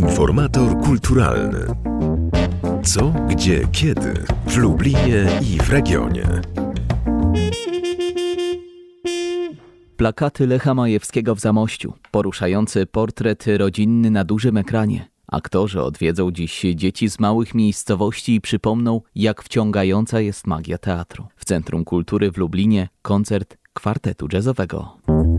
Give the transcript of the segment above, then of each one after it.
Informator kulturalny. Co, gdzie, kiedy w Lublinie i w regionie. Plakaty Lecha Majewskiego w Zamościu, poruszający portret rodzinny na dużym ekranie. Aktorzy odwiedzą dziś dzieci z małych miejscowości i przypomną, jak wciągająca jest magia teatru. W Centrum Kultury w Lublinie koncert kwartetu jazzowego.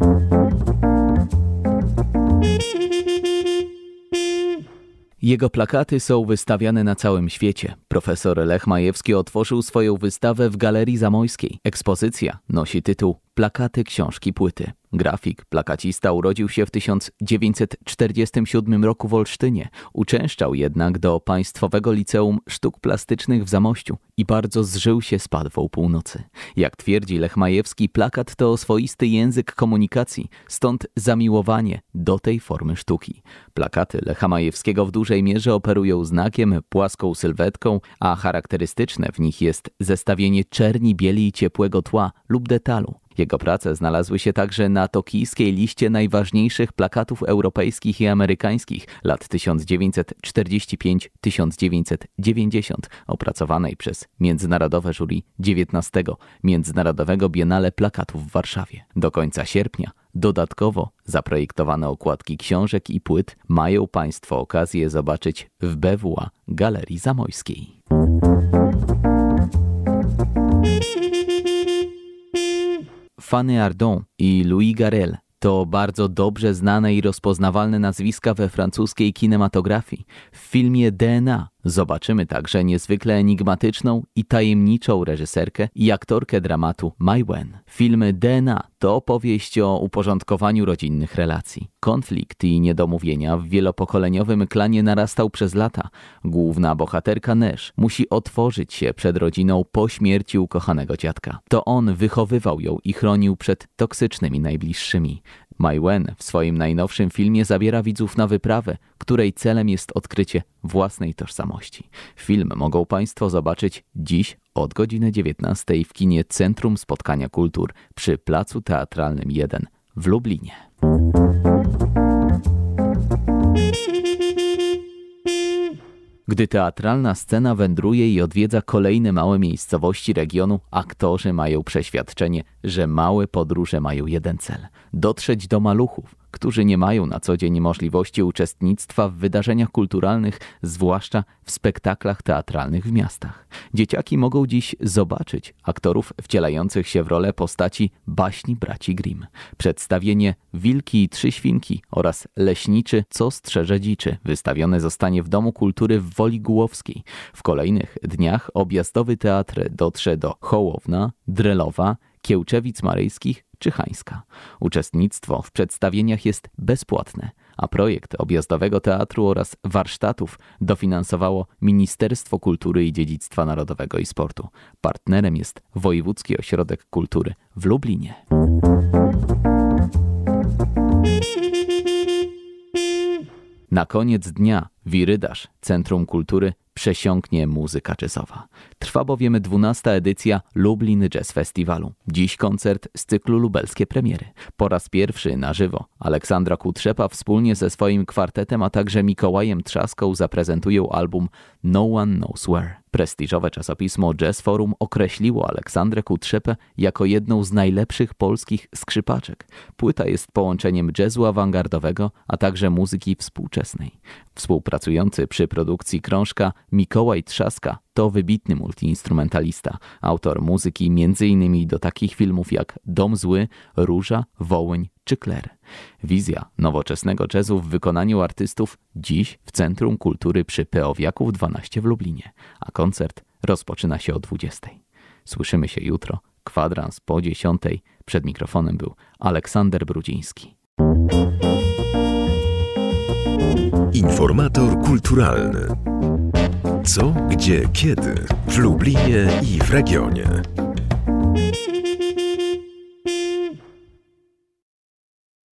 Jego plakaty są wystawiane na całym świecie. Profesor Lech Majewski otworzył swoją wystawę w Galerii Zamojskiej. Ekspozycja nosi tytuł Plakaty, książki, płyty. Grafik, plakacista urodził się w 1947 roku w Olsztynie. Uczęszczał jednak do Państwowego Liceum Sztuk Plastycznych w Zamościu i bardzo zżył się z Padwą Północy. Jak twierdzi Lech Majewski, plakat to swoisty język komunikacji, stąd zamiłowanie do tej formy sztuki. Plakaty Lecha Majewskiego w dużej mierze operują znakiem, płaską sylwetką, a charakterystyczne w nich jest zestawienie czerni, bieli i ciepłego tła lub detalu. Jego prace znalazły się także na tokijskiej liście najważniejszych plakatów europejskich i amerykańskich lat 1945-1990, opracowanej przez międzynarodowe jury 19. Międzynarodowego Biennale Plakatów w Warszawie. Do końca sierpnia dodatkowo zaprojektowane okładki książek i płyt mają Państwo okazję zobaczyć w BWA Galerii Zamojskiej. Fanny Ardant i Louis Garrel to bardzo dobrze znane i rozpoznawalne nazwiska we francuskiej kinematografii. W filmie DNA zobaczymy także niezwykle enigmatyczną i tajemniczą reżyserkę i aktorkę dramatu Mai Wen. Film DNA to opowieść o uporządkowaniu rodzinnych relacji. Konflikt i niedomówienia w wielopokoleniowym klanie narastał przez lata. Główna bohaterka Neige musi otworzyć się przed rodziną po śmierci ukochanego dziadka. To on wychowywał ją i chronił przed toksycznymi najbliższymi. Mai Wen w swoim najnowszym filmie zabiera widzów na wyprawę, której celem jest odkrycie własnej tożsamości. Film mogą Państwo zobaczyć dziś od godziny 19 w kinie Centrum Spotkania Kultur przy Placu Teatralnym 1 w Lublinie. Gdy teatralna scena wędruje i odwiedza kolejne małe miejscowości regionu, aktorzy mają przeświadczenie, że małe podróże mają jeden cel – dotrzeć do maluchów, którzy nie mają na co dzień możliwości uczestnictwa w wydarzeniach kulturalnych, zwłaszcza w spektaklach teatralnych w miastach. Dzieciaki mogą dziś zobaczyć aktorów wcielających się w rolę postaci baśni braci Grimm. Przedstawienie Wilki i Trzy Świnki oraz Leśniczy, co strzeże dziczy wystawione zostanie w Domu Kultury w Woli Głowskiej. W kolejnych dniach objazdowy teatr dotrze do Hołowna, Drelowa, Kiełczewic Maryjskich czy Hańska. Uczestnictwo w przedstawieniach jest bezpłatne, a projekt objazdowego teatru oraz warsztatów dofinansowało Ministerstwo Kultury i Dziedzictwa Narodowego i Sportu. Partnerem jest Wojewódzki Ośrodek Kultury w Lublinie. Na koniec dnia Wirydarz Centrum Kultury przesiąknie muzyka jazzowa. Trwa bowiem 12. edycja Lublin Jazz Festiwalu. Dziś koncert z cyklu Lubelskie Premiery. Po raz pierwszy na żywo Aleksandra Kutrzepa wspólnie ze swoim kwartetem, a także Mikołajem Trzaską zaprezentują album No One Knows Where. Prestiżowe czasopismo Jazz Forum określiło Aleksandrę Kutrzepę jako jedną z najlepszych polskich skrzypaczek. Płyta jest połączeniem jazzu awangardowego, a także muzyki współczesnej. Współpracujący przy produkcji krążka Mikołaj Trzaska to wybitny multiinstrumentalista, autor muzyki m.in. do takich filmów jak Dom Zły, Róża, Wołyń czy Kler. Wizja nowoczesnego jazzu w wykonaniu artystów dziś w Centrum Kultury przy Peowiaków 12 w Lublinie, a koncert rozpoczyna się o 20. Słyszymy się jutro, kwadrans po 10. Przed mikrofonem był Aleksander Brudziński. Informator kulturalny. Co, gdzie, kiedy w Lublinie i w regionie.